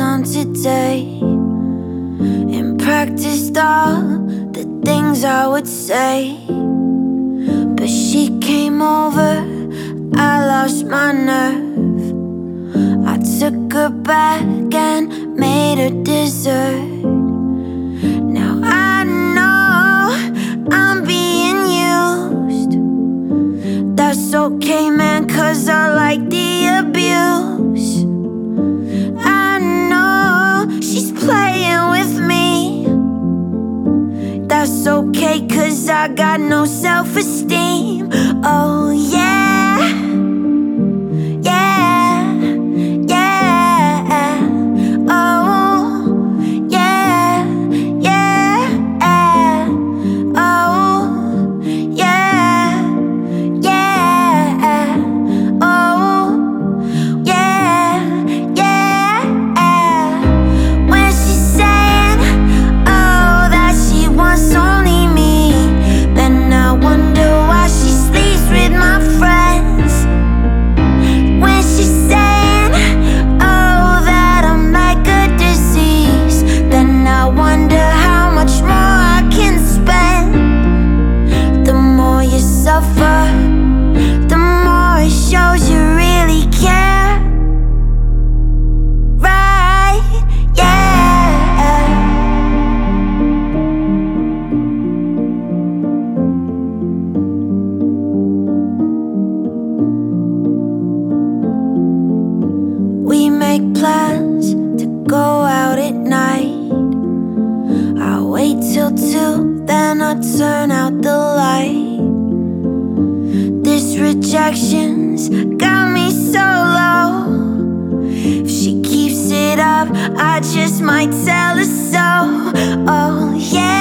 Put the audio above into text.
down today and practiced all the things I would say. But she came over, I lost my nerve. I took her back and made her dessert. Now I know I'm being used. That's okay, man, 'cause I like the abuse. I know she's playing with me. That's okay, 'cause I got no self-esteem. Oh yeah, yeah, yeah. Oh yeah, yeah. Oh yeah, yeah. Oh yeah, yeah. When she's saying, oh, that she wants only me, then I wonder why she sleeps with my friends. When she's saying, oh, that I'm like a disease, then I wonder how much more I can spend. The more you suffer, the more it shows you really care. Right, yeah. We make plans to go out at night. I wait till 2, then I turn out the light. This rejection's got me so low. If she keeps it up, I just might tell her so. Oh yeah.